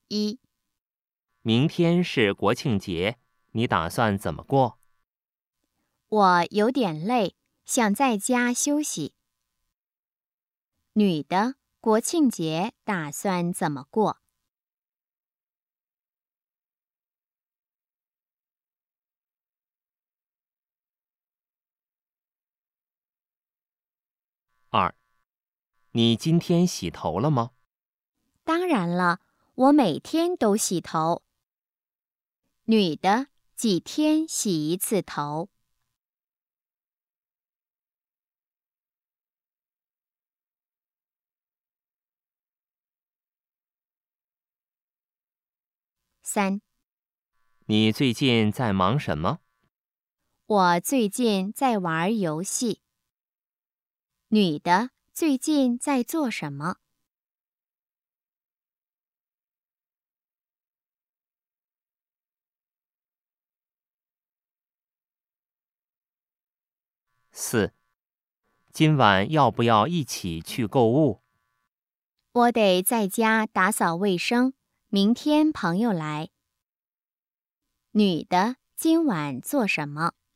1、 明天是国庆节，你打算怎么过？ 我有点累，想在家休息。女的，国庆节打算怎么过 2、你今天洗头了吗？ 当然了，我每天都洗头。女的，几天洗一次头？3、 你最近在忙什么？ 我最近在玩游戏。女的，最近在做什么 4、今晚要不要一起去购物？ 我得在家打扫卫生，明天朋友来。女的，今晚做什么